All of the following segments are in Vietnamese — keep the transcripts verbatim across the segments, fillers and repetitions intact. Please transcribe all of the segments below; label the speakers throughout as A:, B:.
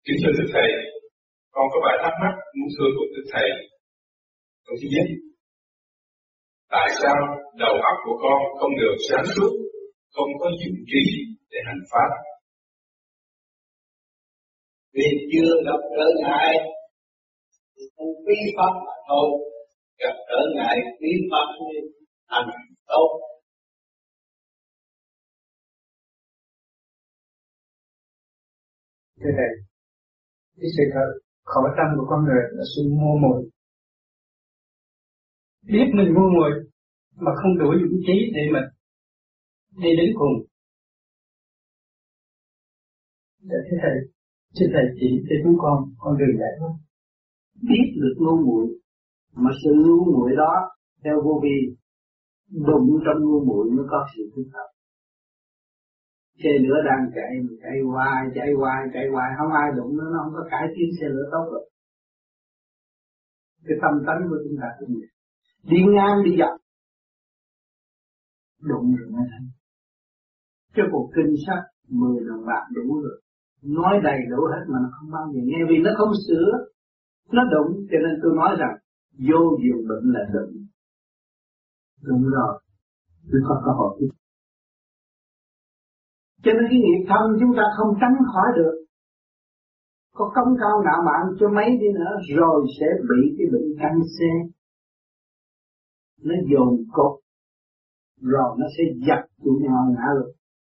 A: Kính thưa Đức Thầy, con có vài thắc mắc muốn thưa cùng Đức Thầy. Câu thứ nhất, tại sao đầu óc của con không được sáng suốt, không có dụng trí để hành pháp?
B: Vì chưa gặp trở ngại thì không bí pháp mà thôi, gặp trở ngại bí pháp nên hành tốt.
C: Thế này, cái sự thật khổ tâm của con người là sự ngu muội. Biết mình ngu muội mà không đủ dũng trí để mà đi đến cùng. Để thế thầy, xin thầy chỉ cho chúng con con đường giải thoát.
B: Biết được ngu muội mà sự ngu muội đó theo vô vi, đụng trong ngu muội mới có sự thức tập. Xe lửa đang chạy, chạy hoài, chạy hoài, chạy hoài, không ai đụng nó, nó không có cải tiến xe lửa tốt được. Cái tâm tánh của chúng ta cũng vậy. Đi ngang đi dọc, đụng rồi mới thấy. Chứ cuộc kinh sách mười đồng bạc đủ rồi, nói đầy đủ hết mà nó không bao giờ nghe, vì nó không sửa, nó đụng. Cho nên tôi nói rằng vô diệu bệnh là đụng. Đụng rồi, tôi có cơ hội. Cho nên cái nghiệp thân chúng ta không tránh khỏi được. Có công cao ngạo mạn cho mấy đi nữa rồi sẽ bị cái bệnh căng xe. Nó dồn cột rồi nó sẽ dập tụi nhau ngã luôn.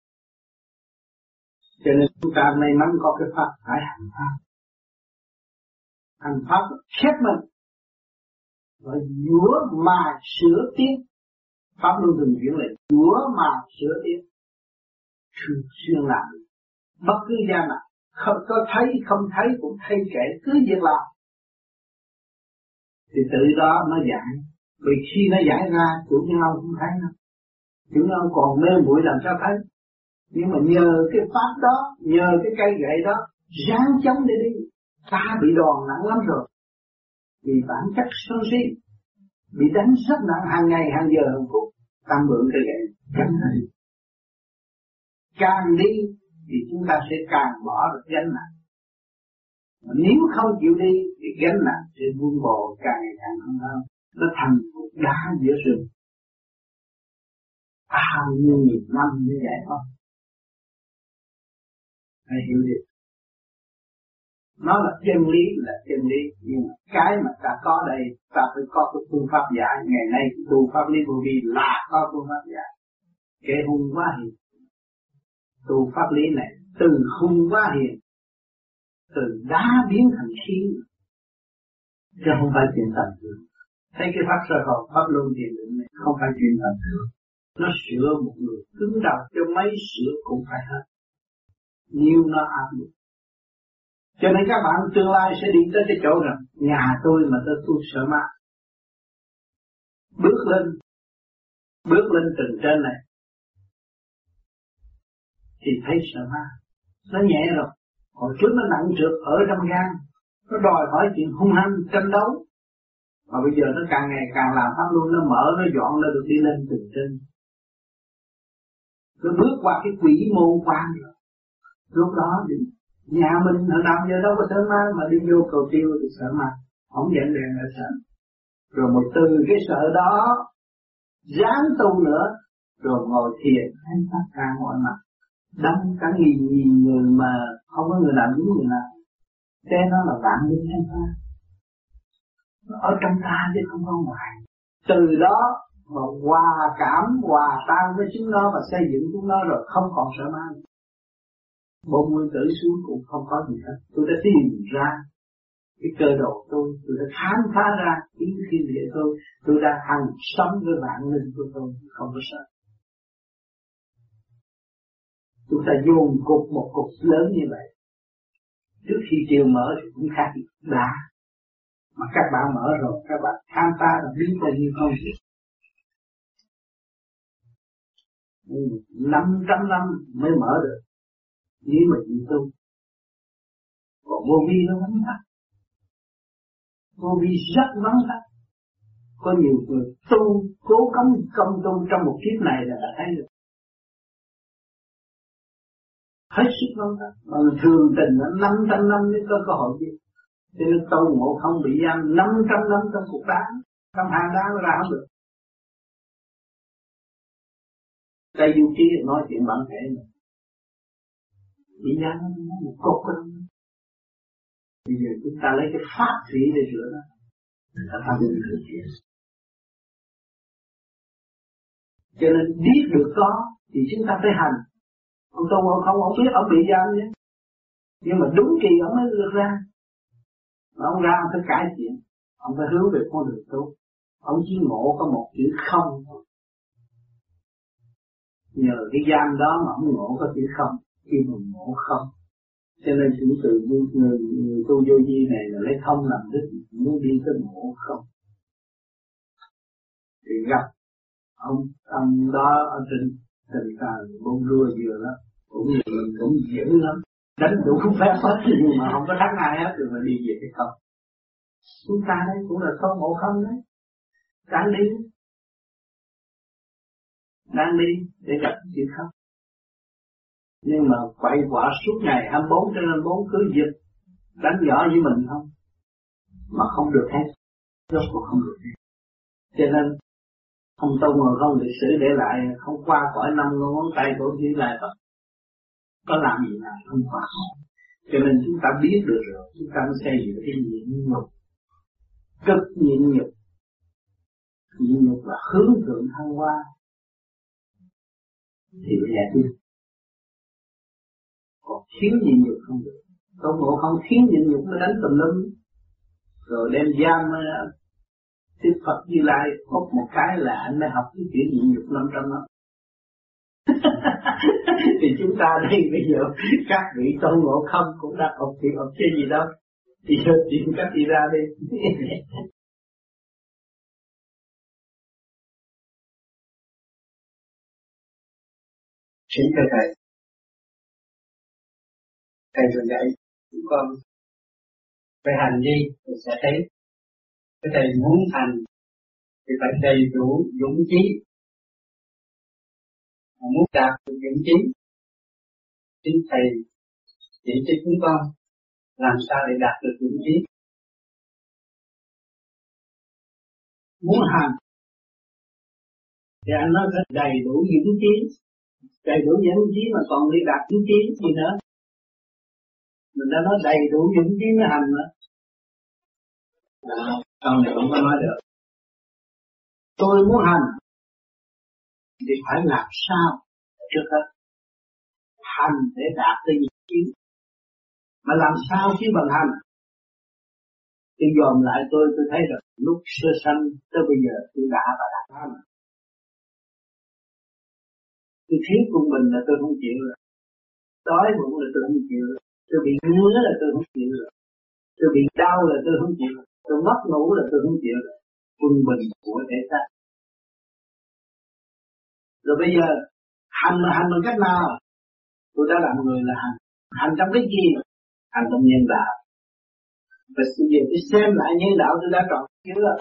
B: Cho nên chúng ta may mắn có cái pháp phải hành pháp. Hành pháp khép mình và dũa mà sửa tiến. Pháp luân thường chuyển lại dũa mà sửa tiến. Thường xuyên làm bất cứ gian nào, không có thấy không thấy cũng thấy kệ, cứ việc làm thì tự đó nó giải. Vì khi nó giải ra chủ nhau không thấy đâu, chủ nhau còn mê muội làm sao thấy. Nhưng mà nhờ cái pháp đó, nhờ cái cây gậy đó ráng chống để đi, ta bị đòn nặng lắm rồi. Vì bản chất sân si bị đánh rất nặng, hàng ngày hàng giờ hàng phút, ta mượn cây gậy chống đi. Càng đi thì chúng ta sẽ càng bỏ được gánh nặng. Nếu không chịu đi thì gánh nặng sẽ buông bồ càng ngày càng hơn hơn. Nó thành một đá giữa rừng. Bao nhiêu nghìn năm như vậy thôi. Hãy hiểu đi. Nó là chân lý là chân lý. Nhưng mà cái mà ta có đây, ta phải có cái phương pháp giải. Ngày nay tu pháp lý vô vi là có phương pháp giải. Kẻ hung quá hiền. Tu pháp lý này từ hung quá hiền, từ đá biến thành khí, chứ không phải chuyện tầm thường. Thấy cái pháp sơ hồn, pháp luân thiền định này không phải chuyện tầm thường. Nó sửa một người cứng đầu cho mấy sửa cũng phải hết. Nhiều nó áp lực. Cho nên các bạn tương lai sẽ đi tới cái chỗ rằng nhà tôi mà tôi tu sợ ma. Bước lên, bước lên từng trên này thì thấy sợ ma. Nó nhẹ rồi. Hồi trước nó nặng trược ở trong gan. Nó đòi hỏi chuyện hung hăng, tranh đấu. Mà bây giờ nó càng ngày càng làm pháp luôn. Nó mở, nó dọn, nó được đi lên từng trên. Nó bước qua cái quỷ môn quan rồi. Lúc đó thì nhà mình hồi nào giờ đâu có sợ ma. Mà đi vô cầu tiêu thì sợ ma. Không dẫn đèn là sợ. Rồi một từ cái sợ đó dám tu nữa. Rồi ngồi thiền thanh pháp ca mọi mặt. Đông cả nghìn nghìn người mà không có người nào đúng người nào. Thế nó là vạn linh thanh pháp. Nó ở trong ta chứ không có ngoài. Từ đó mà hòa cảm, hòa tan với chúng nó và xây dựng chúng nó rồi không còn sợ ma. Bộ nguyên tử xuống cũng không có gì hết. Tôi đã tìm ra cái cơ đồ tôi, tôi đã khám phá ra kiến thiên địa tôi, tôi đã hành sống với vạn linh của tôi, không có sợ. Chúng ta dồn cục một cục lớn như vậy. Trước khi chiều mở thì cũng khác đã. Mà các bạn mở rồi, các bạn khám phá là biết bao nhiêu không. Năm trăm năm mới mở được. Nếu mà chỉ tu. Còn vô vi nó vắng tắt. Vô vi rất vắng tắt. Có nhiều người tu, cố công công tu trong một kiếp này là đã thấy được. hết sức lắm đó. Mà thường tình nó năm trăm năm mới có cơ hội gì. Cho nên Tôn Ngộ Không bị giam năm trăm năm trong cục đá, trong hang đá nó ra không được. Tây Du Ký nói chuyện bản thể này. Bị giam nó một cục đó. Bây giờ chúng ta lấy cái pháp thủy để rửa nó. Ta tham dự thực hiện. Cho nên biết được có thì chúng ta phải hành. Ông Tôn Ngộ Không ông biết ông bị giam nhé. Nhưng mà đúng kỳ ông mới được ra. Mà ông ra ông phải cải thiện. Ông phải hướng về con đường tốt. Ông chỉ ngộ có một chữ không thôi. Nhờ cái giam đó mà ông ngộ có chữ không. Khi mà ngộ không. Cho nên chúng từ người, người, người tu vô vi này là lấy không làm đích. Muốn đi tới ngộ không. Thì gặp ông, ông đó ở trên tình càng bông rua vừa đó. Cũng như mình cũng dữ lắm. Đánh đủ phép hết nhưng mà không có thắng ai hết rồi mà đi về cái không. Chúng ta đấy cũng là Tôn Ngộ Không đấy. Đang đi. Đang đi để gặp chuyện không. Nhưng mà quậy quả suốt ngày hai mươi bốn trên hai mươi bốn cứ dịch đánh nhỏ với mình không. Mà không được hết. Rốt cuộc không được hết. Cho nên ông Tôn Ngộ Không lịch sử để lại không qua khỏi năm ngón tay của chỉ lại Phật. Có làm gì nào không qua. Cho nên chúng ta biết được rồi, chúng ta mới xây dựng cái nhịn nhục. Cực nhịn nhục. Nhịn nhục là hướng thượng thăng hoa. Thì phải giải quyết. Còn thiếu nhịn nhục không được. Tôn Ngộ Không thiếu nhịn nhục nó đánh tùm lum. Rồi đem giam Đức Phật Như Lai hút một cái là anh mới học cái chuyện nhịn nhục năm trăm năm. Thì chúng ta đây bây giờ các vị Tôn Ngộ Không cũng đã học chuyện học chơi gì đâu. Thì giờ tìm cách đi ra đi.
C: Xin thưa Thầy, Thầy vừa dạy chúng con về hành đi thì sẽ thấy cái Thầy muốn hành thì phải đầy đủ dũng chí. Mà muốn đạt được dũng chí xin Thầy chỉ cho chúng con làm sao để đạt được dũng chí.
B: Muốn hành thì anh nói phải đầy đủ dũng chí. Đầy đủ dũng chí mà còn đi đạt dũng chí gì nữa. Mình đã nói đầy đủ dũng chí mới hành nữa. Sau này không có nói được. Tôi muốn hành thì phải làm sao trước hết hành để đạt tới dũng chí. Mà làm sao chứ bằng hành. Tôi dòm lại tôi tôi thấy rằng lúc sơ sanh tới bây giờ tôi đã và đã hành. Tôi thiếu quân bình là tôi không chịu rồi. Đói bụng là tôi không chịu rồi. Tôi bị ngứa là tôi không chịu rồi. Tôi bị đau là tôi không chịu rồi. Tôi mất ngủ là tôi không chịu rồi. Quân bình của thể xác. Rồi bây giờ hành là hành bằng cách nào? Tôi đã làm người là hành. Hành trong cái gì? Hành trong nhân đạo. Và bây giờ tôi xem lại nhân đạo tôi đã trọn chưa?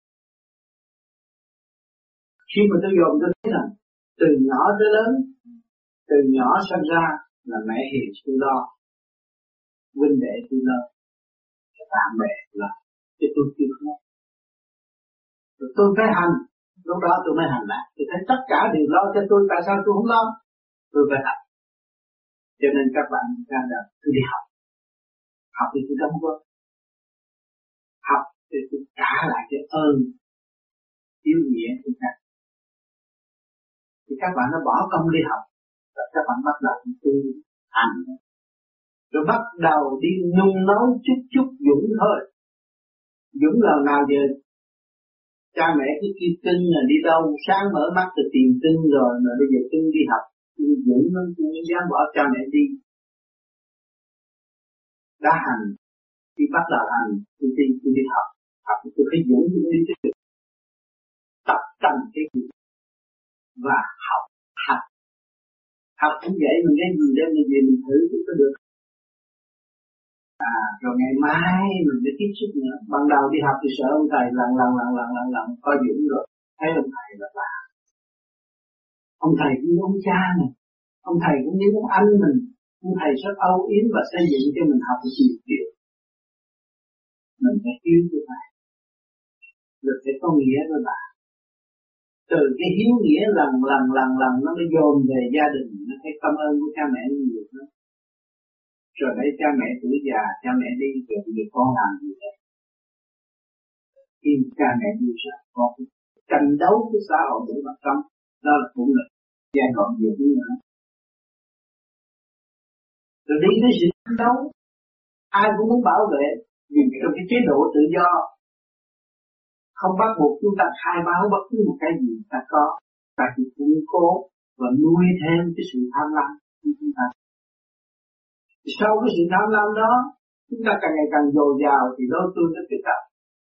B: Khi mà tôi dồn tôi thấy rằng từ nhỏ tới lớn, từ nhỏ sinh ra là mẹ hiền tôi lo, huynh đệ tôi lo, bạn bè là cho tôi chưa không. Rồi tôi phải hành, lúc đó tôi mới hành lại. Tôi thấy tất cả đều lo cho tôi, tại sao tôi không lo? Tôi phải hành. Cho nên các bạn ra đời tôi đi học, học thì tôi đóng góp, học thì tôi trả lại cái ơn yêu nghĩa của các. Thì các bạn nó bỏ công đi học, rồi các bạn bắt đầu tu hành, rồi bắt đầu đi nung nấu chút chút dũng thôi. Dũng là nào giờ cha mẹ cứ kêu cưng là đi đâu, sáng mở mắt từ tìm cưng rồi, mà bây giờ cưng đi học, dũng nó cũng dám bỏ cha mẹ đi. Đã hành, khi bắt đầu hành, tôi đi, tôi đi học, học tôi phải dũng tôi đi tiếp tục tập tành cái gì và học hành. Học cũng vậy, mình cái gì đem mình về mình thử cũng có được. À, rồi ngày mai mình sẽ tiếp xúc nữa. Ban đầu đi học thì sợ ông thầy lần lần lần lần lần lần có dũng rồi, thấy ông thầy là bà. Ông thầy cũng như ông cha mình, ông thầy cũng như ông anh mình, nhưng thầy rất âu yếm và xây dựng cho mình học được nhiều điều. Mình phải yêu cho thầy, rồi phải có nghĩa với bạn. Từ cái hiếu nghĩa lần lần lần lần nó mới dồn về gia đình, nó thấy cảm ơn của cha mẹ nhiều hơn. Rồi đây cha mẹ tuổi già, cha mẹ đi rồi bây giờ con làm gì vậy? Khi cha mẹ đi rồi con tranh đấu với xã hội để mà sống, đó là cũng là giai đoạn nhiều nữa. Rồi đi tới sự tranh đấu, ai cũng muốn bảo vệ, nhưng trong cái chế độ tự do, không bắt buộc chúng ta khai báo bất cứ một cái gì ta có, ta chỉ củng cố và nuôi thêm cái sự tham lam của chúng ta. Sau cái sự tham lam đó, chúng ta càng ngày càng dồi dào thì lôi tôi nó kích động.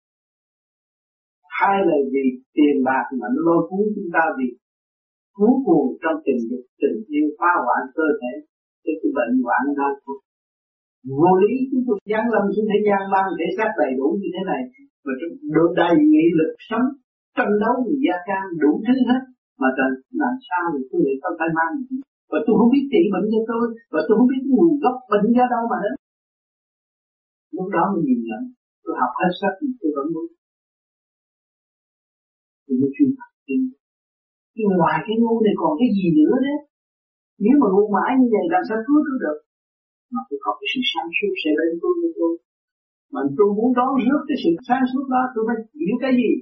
B: Hai là vì tiền bạc mà nó lôi cuốn chúng ta vì cuốn cuồng trong tình dục, tình yêu phá hoại cơ thể, cái cái bệnh hoạn đau khổ. Vô lý chúng tôi giáng lâm xuống thế gian mang thể xác đầy đủ như thế này, mà được đầy nghị lực sống, tranh đấu vì gia can đủ thứ hết, mà trời làm sao thì tôi lại có tay mang gì? Và tôi không biết trị bệnh cho tôi, và tôi không biết nguồn gốc bệnh do đâu mà hết. Lúc đó mình nhìn nhận, tôi học hết sách thì tôi vẫn muốn. Tôi mới chuyên học tin. Nhưng ngoài cái ngu này còn cái gì nữa đấy? Nếu mà ngu mãi như vậy làm sao cứu tôi được? Mà tôi có cái sự sáng suốt sẽ đến tôi với tôi. Mà tôi muốn đón rước cái sự sáng suốt đó, tôi phải hiểu cái gì?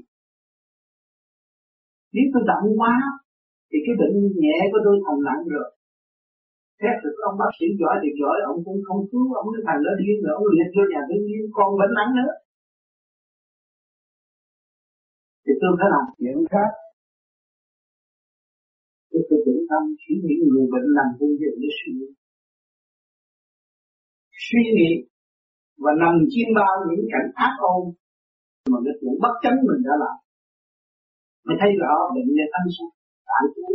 B: Nếu tôi động quá, thì cái bệnh nhẹ của tôi thành nặng rồi. Xét được ông bác sĩ giỏi thì giỏi, ông cũng không cứu, ông cái thằng đó điên rồi, ông liệt vô nhà thương điên, còn bệnh nặng nữa. Thì tôi phải làm chuyện khác. Tôi phải tĩnh tâm suy nghĩ người bệnh nằm trong viện để suy nghĩ. Suy nghĩ và nằm chiêm bao những cảnh ác ôn mà cái chuyện bất chánh mình đã làm. Mới thấy rõ bệnh nhân anh sao? Tại tôi.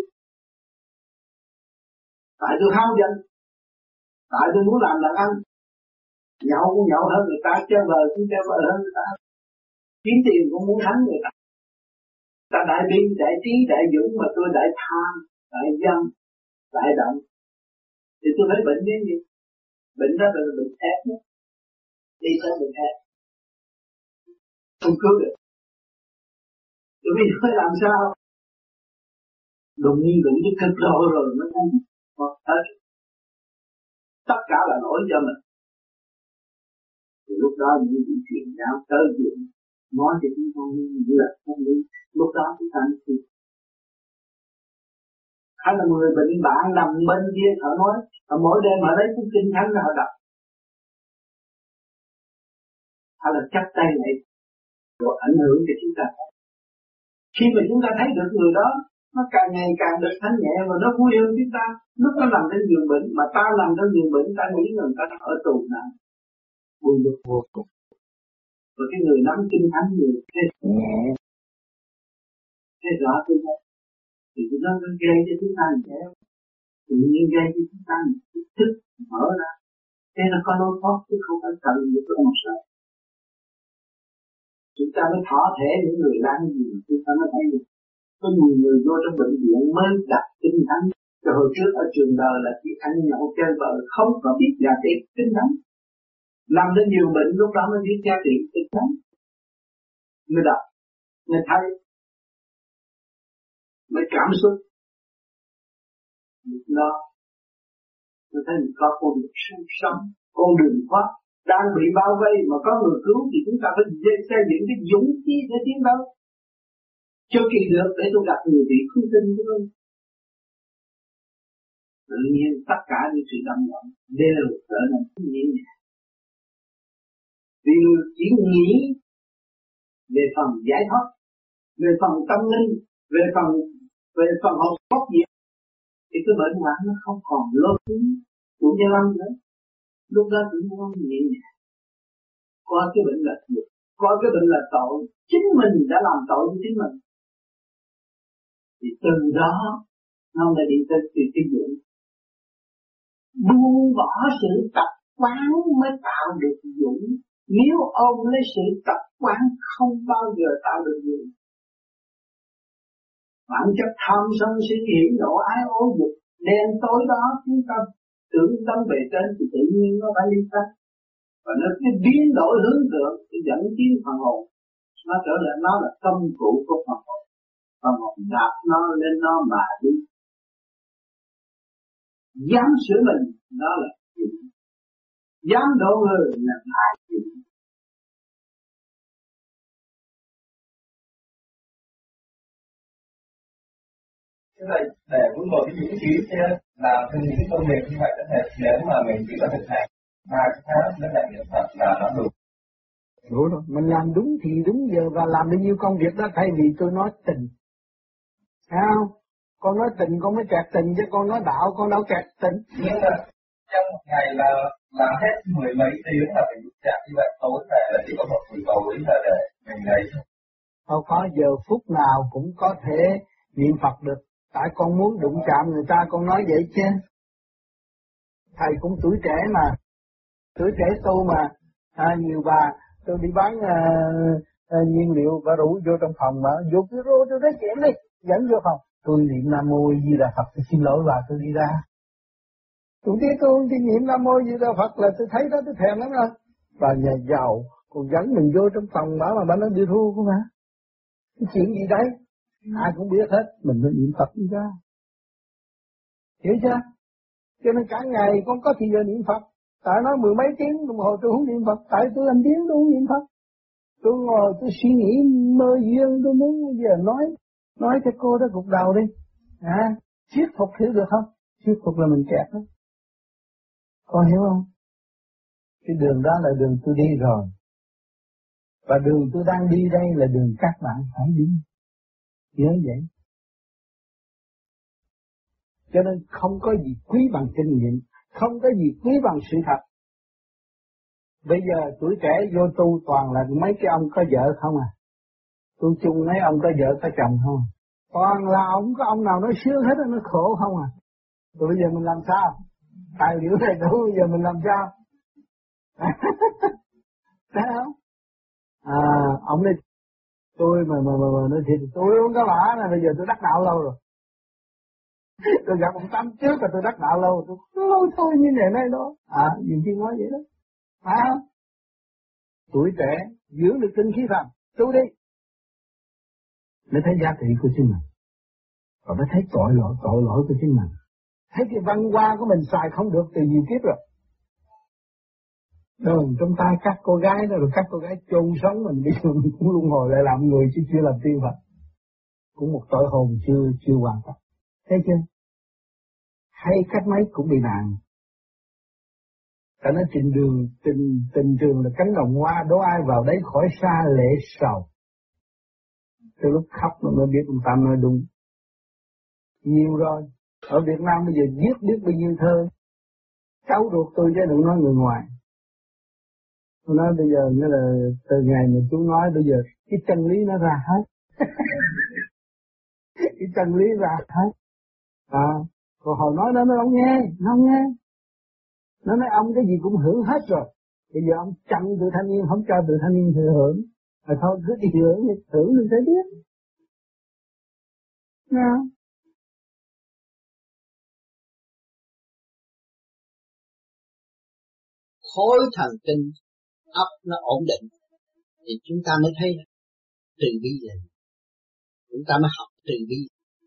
B: Tại tôi hao danh. Tại tôi muốn làm đàn anh. Nhậu cũng nhậu hơn người ta, chơi vợ cũng chơi vợ hơn người ta. Kiếm tiền cũng muốn thắng người ta. Ta đại bi, đại trí, đại dũng mà tôi đại tham, đại dâm, đại động. Thì tôi thấy bệnh đến gì? Bệnh đó là bệnh ép đó. Đi tới bệnh ép. Không cứu được. Tôi biết phải làm sao? Đụng nhiên đụng với cực độ rồi nó không có hết. Tất cả là lỗi cho mình. Thì lúc đó những chuyện chuyện giáo tới chuyện nói cho chúng ta như là không đi. Lúc đó chúng ta mới tin. Hay là người bệnh bạn nằm bên kia họ nói, họ mỗi đêm họ lấy cuốn kinh thánh ra họ đọc. Hay là chắp tay lại rồi ảnh hưởng cho chúng ta. Khi mà chúng ta thấy được người đó, nó càng ngày càng được thanh nhẹ và nó vui hơn chúng ta. Lúc nó nằm trên giường bệnh, mà ta nằm trên giường bệnh, ta nghĩ rằng ta ở tù nào. Vui được vô cùng. Và cái người nắm kinh thánh người thế nhẹ, thế rõ tôi thấy. Thì nó gây cho chúng ta nhẹ. Tự nhiên gây cho chúng ta thức mở ra. Thế nó có lối thoát chứ không phải cần những cái ông sợ. Chúng ta mới thỏa thể những người đang gì, chúng ta mới thấy được. Có nhiều người vô trong bệnh viện mới đặt kinh thánh. Rồi hồi trước ở trường đời là chỉ ăn nhậu chơi vợ, không có biết giá trị kinh thánh. Nằm đến nhiều bệnh lúc đó mới biết giá trị kinh thánh. Mới đọc, mới thấy, mới cảm xúc. Nó, mới thấy mình có con đường sống, con đường thoát. Đang bị bao vây mà có người cứu thì chúng ta phải xây dựng cái dũng khí để tiến đấu. Cho kỳ được để tôi gặp người bị cứu tinh của tôi. Tự nhiên tất cả những sự động loạn đều trở nên nhẹ nhàng. Vì người chỉ nghĩ về phần giải thoát, về phần tâm linh, về phần về phần hồn phúc diệt, thì cái bệnh hoạn nó không còn lôi cuốn của gia lâm nữa. Lúc đó cũng không nhẹ nhàng. Có cái bệnh là thiệt, có cái bệnh là tội, chính mình đã làm tội với chính mình. Thì từ đó nó mới đi tới cái dũng. Buông bỏ sự tập quán mới tạo được dũng. Nếu ôm lấy sự tập quán không bao giờ tạo được dũng. Bản chất tham sân si hỉ nộ ái ố dục đen tối đó chúng ta tưởng tấn về trên thì tự nhiên nó phải đi sát. Và nó cái biến đổi hướng tượng thì dẫn tiến phần hồn. Nó trở lại nó là công cụ của phần hồn. Phần hồn đạp nó lên nó mà đi. Dám sửa mình đó là chuyện. Dám độ người là lại chuyện.
D: Thế vậy để muốn một cái dũng khí làm cho những cái công việc như vậy có thể nếu mà mình chỉ có thực hành ba cái pháp với lại niệm Phật là nó đủ.
B: Đủ rồi, mình làm đúng thì đúng giờ và làm bao nhiêu công việc đó thay vì tôi nói tình. Thấy không? Con nói tình con mới kẹt tình chứ con nói đạo con đâu kẹt tình.
D: Nhưng mà trong một ngày là làm hết mười mấy tiếng là phải chạy như vậy, tối về là chỉ có một buổi tối là để mình lấy thôi.
B: Không có giờ phút nào cũng có thể niệm Phật được. Tại con muốn đụng chạm người ta con nói vậy chứ. Thầy cũng tuổi trẻ mà. Tuổi trẻ tu mà. À, nhiều bà tôi đi bán à, à, nhiên liệu và rủ vô trong phòng mà vô cái rô tôi nói chuyện đi. Dẫn vô phòng. Tôi niệm Nam Mô Di Đà Phật. Tôi xin lỗi bà tôi đi ra. Tôi biết tôi không đi niệm Nam Mô Di Đà Phật là tôi thấy đó tôi thèm lắm rồi. Bà nhà giàu còn dẫn mình vô trong phòng bảo mà bà nói đi thu của mà. Cái chuyện gì đấy? Ai cũng biết hết, mình phải niệm Phật đi ra. Hiểu chưa? Cho nên cả ngày con có thì giờ niệm Phật. Tại nói mười mấy tiếng đồng hồ tôi không niệm Phật. Tại tôi làm tiếng tôi không niệm Phật. Tôi ngồi tôi suy nghĩ mơ duyên tôi muốn giờ nói. Nói cho cô đó gục đầu đi. À, thuyết phục hiểu được không? Thuyết phục là mình kẹt đó. Con hiểu không? Cái đường đó là đường tôi đi rồi. Và đường tôi đang đi đây là đường các bạn phải đi. Nhớ vậy. Cho nên không có gì quý bằng kinh nghiệm, không có gì quý bằng sự thật. Bây giờ tuổi trẻ vô tu toàn là mấy cái ông có vợ không à. Tu chung mấy ông có vợ có chồng không. Toàn là ông có ông nào nói sướng hết nó khổ không à. Rồi bây giờ mình làm sao? Tài liệu này đủ bây giờ mình làm sao? Thấy không? À, ông này tôi mà mà mà, mà nói thiệt tôi không có bả là bây giờ tôi đắc đạo lâu rồi. Tôi gặp ông Tám trước là tôi đắc đạo lâu, tôi lâu thôi như này nay đó. À, nhiều khi nói vậy đó. Phải không? Tuổi trẻ dưỡng được tinh khí thần, tu đi. Mới thấy giá trị của chính mình. Và mới thấy tội lỗi, tội lỗi của chính mình. Thấy cái văn hoa của mình xài không được từ nhiều kiếp rồi. Đờn trong tay các cô gái đó rồi các cô gái chôn sống mình đi mình cũng luân hồi lại làm người chứ chưa làm tiên Phật. Cũng một tội hồn chưa chưa hoàn tất. Thấy chưa? Hay cách mấy cũng bị nạn. Ta nói trình đường, tình, tình trường là cánh đồng hoa, đố ai vào đấy khỏi xa lệ sầu. Từ lúc khóc nó mới biết ông Tam nói đúng. Nhiều rồi. Ở Việt Nam bây giờ viết biết bao nhiêu thơ. Cháu ruột tôi chứ đừng nói người ngoài. Tôi nói bây giờ nghĩa là từ ngày mà chú nói bây giờ cái chân lý nó ra hết. Cái chân lý ra hết. À, còn hồi nói đó nó không nghe, nó không nghe. Nó nói ông cái gì cũng hưởng hết rồi. Bây giờ ông chặn từ thanh niên, không cho từ thanh niên thừa hưởng. Rồi thôi cứ đi hưởng, hưởng mình sẽ biết. Nghe không?
E: Khối thần kinh óc nó ổn định thì chúng ta mới thấy từ bi là chúng ta mới học từ bi.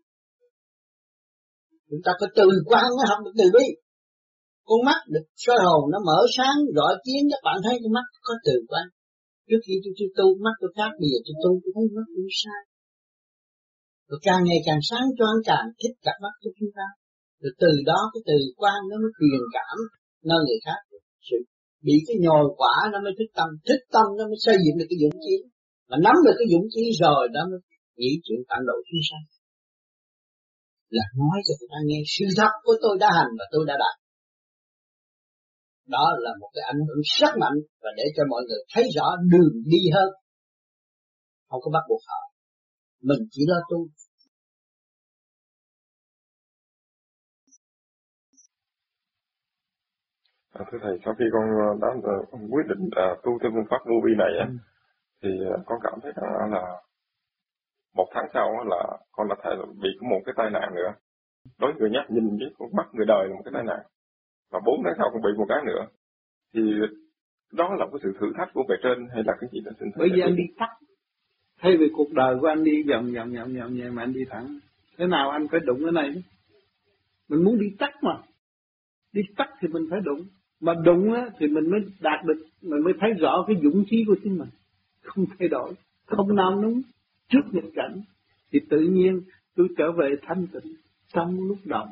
E: Chúng ta có từ quan mới học được từ bi. Con mắt được soi hồn nó mở sáng rọi kiến, các bạn thấy con mắt có từ quan. Trước khi tôi, tôi tu mắt tôi khác, bây giờ tôi tu tôi thấy mắt tôi sai. Rồi càng ngày càng sáng choang càng thích cặp mắt của chúng ta. Rồi từ đó cái từ quan nó mới truyền cảm nơi người khác. Sự bị cái nhồi quả nó mới thích tâm, thích tâm nó mới xây dựng được cái dũng chí. Mà nắm được cái dũng chí rồi đó mới nghĩ chuyện tận độ chúng sanh. Là nói cho người ta nghe sự thật của tôi đã hành và tôi đã đạt. Đó là một cái ảnh hưởng rất mạnh và để cho mọi người thấy rõ đường đi hơn. Không có bắt buộc họ. Mình chỉ lo tu.
F: À, thưa thầy, sau khi con đã uh, quyết định uh, tu theo phương pháp vô vi này á, ừ. thì uh, con cảm thấy rằng uh, là một tháng sau uh, là con đã thể bị có một cái tai nạn nữa. Đối người nhắc nhìn với con mắt người đời là một cái tai nạn. mà bốn tháng sau còn bị một cái nữa, thì đó là một sự thử thách của bề trên hay là cái gì đó?
B: Bởi vì anh đi tắt, thay vì cuộc đời của anh đi vòng vòng vòng vòng vậy mà anh đi thẳng. Thế nào anh phải đụng cái này? Mình muốn đi tắt mà, đi tắt thì mình phải đụng, mà đụng á thì mình mới đạt được, mình mới thấy rõ cái dũng khí của chính mình, không thay đổi, không nao núng trước nghịch cảnh, thì tự nhiên tôi trở về thanh tịnh trong lúc động.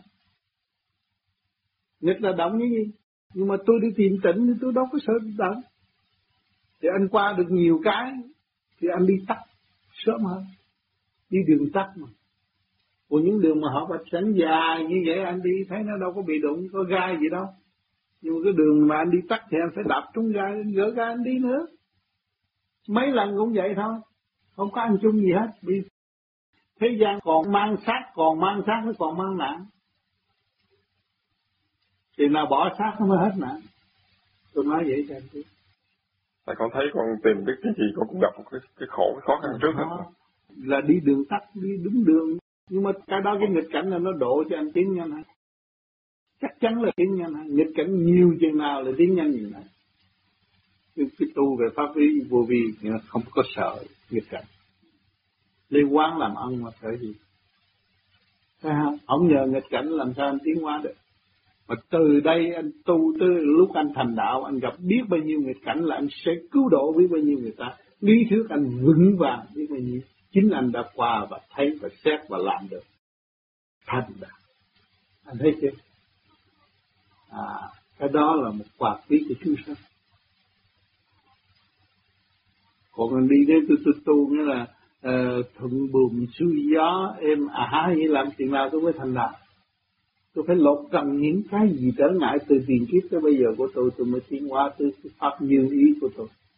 B: Nghịch là động như gì? Nhưng mà tôi đi tìm tịnh thì tôi đâu có sợ động. Thì anh qua được nhiều cái thì anh đi tắt sớm hơn, đi đường tắt mà. Còn những đường mà họ vạch sẵn dài như vậy anh đi thấy nó đâu có bị đụng, có gai gì đâu. Nhưng mà cái đường mà anh đi tắt thì anh phải đạp trúng gai, anh gỡ gai anh đi nữa. Mấy lần cũng vậy thôi, không có ăn chung gì hết. Vì thế gian còn mang xác, còn mang xác mới còn mang nạn. Thì nào bỏ xác nó mới hết nạn. Tôi nói vậy cho anh chứ.
F: Tại con thấy con tìm biết cái gì con cũng gặp một cái, cái khổ, cái khó khăn trước hết.
B: Là đi đường tắt, đi đúng đường. Nhưng mà cái đó cái nghịch cảnh là nó độ cho anh tiến nhanh hơn. Chắc chắn là tiến nhanh hơn. Nghịch cảnh nhiều chừng nào là tiến nhanh như này. Cái, cái tu về pháp lý vô vi nhưng mà không có sợ nghịch cảnh. Liên quan làm ăn mà sợ gì. Thấy không? Không nhờ nghịch cảnh làm sao anh tiến hóa được. Mà từ đây anh tu tới lúc anh thành đạo, anh gặp biết bao nhiêu nghịch cảnh là anh sẽ cứu độ biết bao nhiêu người ta. Lý thuyết anh vững vàng biết bao nhiêu. Chính anh đã qua và thấy và xét và làm được. Thành đạo. Anh thấy chưa? À, cái đó là một quả quý của chúng sanh. Còn anh đi đến tôi tu tu nghĩa là uh, thuận buồm xuôi gió êm ả, vậy làm chuyện nào tôi mới thành đạo. Tôi phải lột trần những cái gì trở ngại từ tiền kiếp tới bây giờ của tôi, tôi mới tiến hóa tới pháp như ý của tôi.